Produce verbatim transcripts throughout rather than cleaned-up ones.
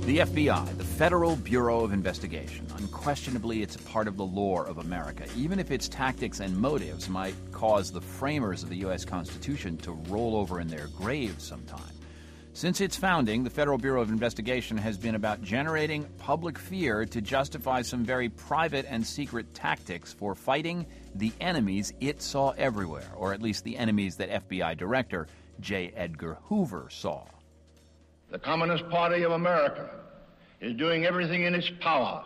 The F B I, the Federal Bureau of Investigation, unquestionably it's a part of the lore of America, even if its tactics and motives might cause the framers of the U S Constitution to roll over in their graves sometime. Since its founding, the Federal Bureau of Investigation has been about generating public fear to justify some very private and secret tactics for fighting the enemies it saw everywhere, or at least the enemies that F B I Director J. Edgar Hoover saw. The Communist Party of America is doing everything in its power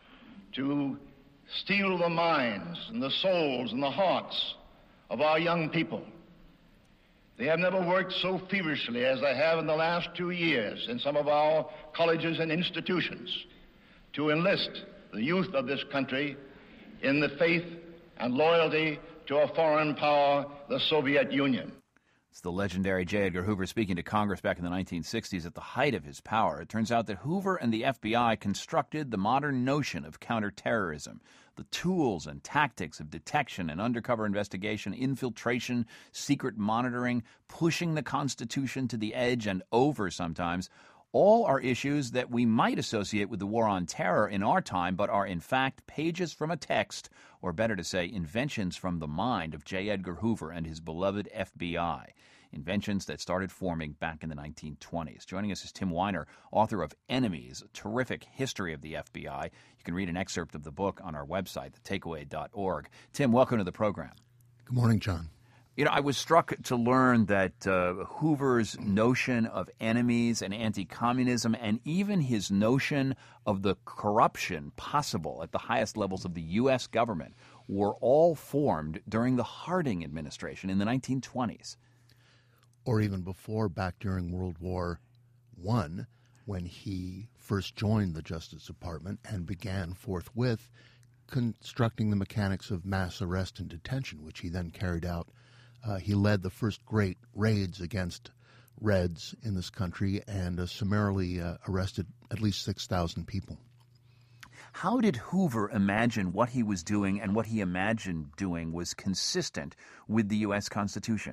to steal the minds and the souls and the hearts of our young people. They have never worked so feverishly as they have in the last two years in some of our colleges and institutions to enlist the youth of this country in the faith and loyalty to a foreign power, the Soviet Union. It's the legendary J. Edgar Hoover speaking to Congress back in the nineteen sixties at the height of his power. It turns out that Hoover and the F B I constructed the modern notion of counterterrorism, the tools and tactics of detection and undercover investigation, infiltration, secret monitoring, pushing the Constitution to the edge and over sometimes. All are issues that we might associate with the war on terror in our time, but are in fact pages from a text, or better to say, inventions from the mind of J. Edgar Hoover and his beloved F B I. Inventions that started forming back in the nineteen twenties. Joining us is Tim Weiner, author of Enemies, a terrific history of the F B I. You can read an excerpt of the book on our website, the takeaway dot org. Tim, welcome to the program. Good morning, John. You know, I was struck to learn that uh, Hoover's notion of enemies and anti-communism, and even his notion of the corruption possible at the highest levels of the U S government, were all formed during the Harding administration in the nineteen twenties. Or even before, back during World War One, when he first joined the Justice Department and began forthwith constructing the mechanics of mass arrest and detention, which he then carried out. Uh, he led the first great raids against Reds in this country and uh, summarily uh, arrested at least six thousand people. How did Hoover imagine what he was doing and what he imagined doing was consistent with the U S Constitution?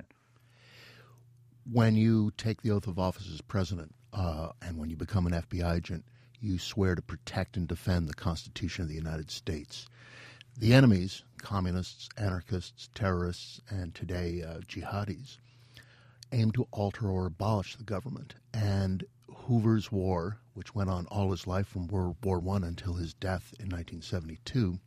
When you take the oath of office as president uh, and when you become an F B I agent, you swear to protect and defend the Constitution of the United States. The enemies, communists, anarchists, terrorists, and today uh, jihadis, aim to alter or abolish the government. And Hoover's war, which went on all his life from World War One until his death in nineteen seventy-two,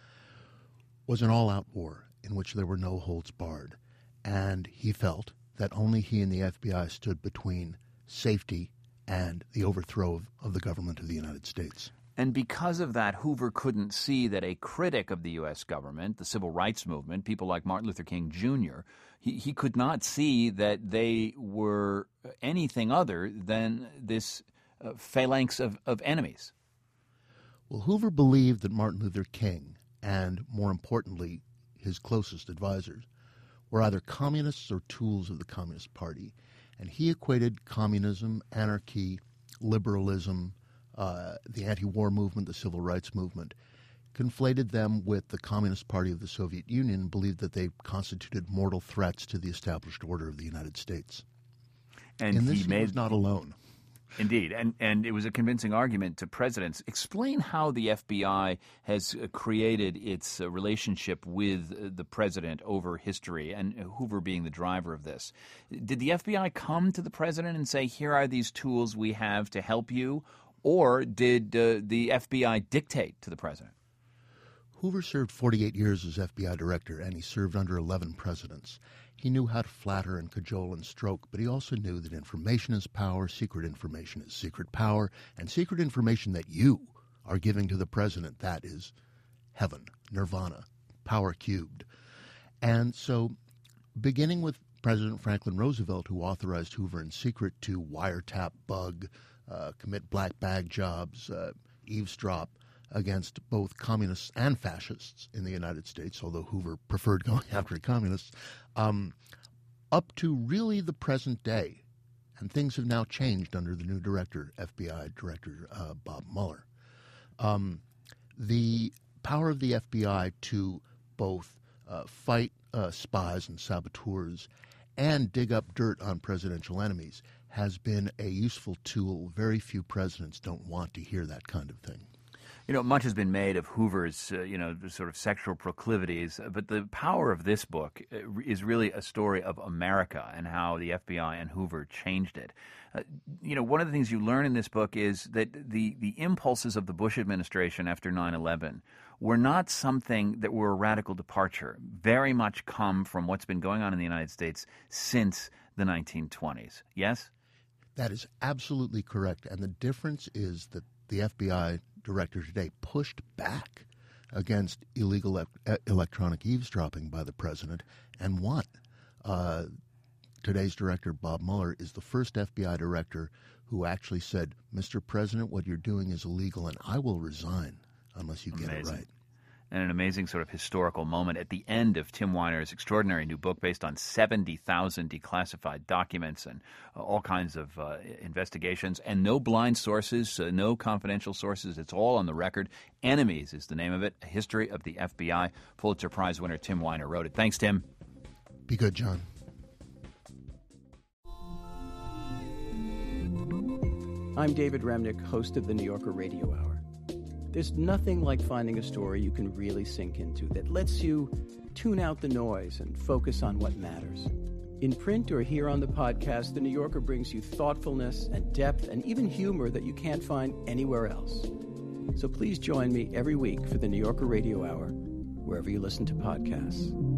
was an all-out war in which there were no holds barred. And he felt that only he and the F B I stood between safety and the overthrow of, of the government of the United States. And because of that, Hoover couldn't see that a critic of the U S government, the civil rights movement, people like Martin Luther King Junior, he, he could not see that they were anything other than this uh, phalanx of, of enemies. Well, Hoover believed that Martin Luther King and, more importantly, his closest advisors were either communists or tools of the Communist Party. And he equated communism, anarchy, liberalism, Uh, the anti-war movement, the civil rights movement, conflated them with the Communist Party of the Soviet Union and believed that they constituted mortal threats to the established order of the United States. And In this, he, made, he was not alone. Indeed, and, and it was a convincing argument to presidents. Explain how the F B I has created its uh, relationship with uh, the president over history, and Hoover being the driver of this. Did the F B I come to the president and say, here are these tools we have to help you? Or did uh, the F B I dictate to the president? Hoover served forty-eight years as F B I director, and he served under eleven presidents. He knew how to flatter and cajole and stroke, but he also knew that information is power, secret information is secret power, and secret information that you are giving to the president, that is heaven, nirvana, power cubed. And so, beginning with President Franklin Roosevelt, who authorized Hoover in secret to wiretap, bug, Uh, commit black bag jobs, uh, eavesdrop against both communists and fascists in the United States, although Hoover preferred going after communists, um, up to really the present day. And things have now changed under the new director, F B I Director uh, Bob Mueller. Um, the power of the F B I to both uh, fight uh, spies and saboteurs and dig up dirt on presidential enemies has been a useful tool. Very few presidents don't want to hear that kind of thing. You know, much has been made of Hoover's, uh, you know, sort of sexual proclivities, but the power of this book is really a story of America and how the F B I and Hoover changed it. Uh, you know, one of the things you learn in this book is that the, the impulses of the Bush administration after nine eleven were not something that were a radical departure, very much come from what's been going on in the United States since the nineteen twenties. Yes? That is absolutely correct. And the difference is that the F B I director today pushed back against illegal e- electronic eavesdropping by the president and won. Uh, today's director, Bob Mueller, is the first F B I director who actually said, Mister President, what you're doing is illegal, and I will resign unless you get Amazing. it right. And an amazing sort of historical moment at the end of Tim Weiner's extraordinary new book based on seventy thousand declassified documents and uh, all kinds of uh, investigations, and no blind sources, uh, no confidential sources. It's all on the record. Enemies is the name of it, A History of the F B I. Pulitzer Prize winner Tim Weiner wrote it. Thanks, Tim. Be good, John. I'm David Remnick, host of the New Yorker Radio Hour. There's nothing like finding a story you can really sink into that lets you tune out the noise and focus on what matters. In print or here on the podcast, The New Yorker brings you thoughtfulness and depth and even humor that you can't find anywhere else. So please join me every week for the New Yorker Radio Hour, wherever you listen to podcasts.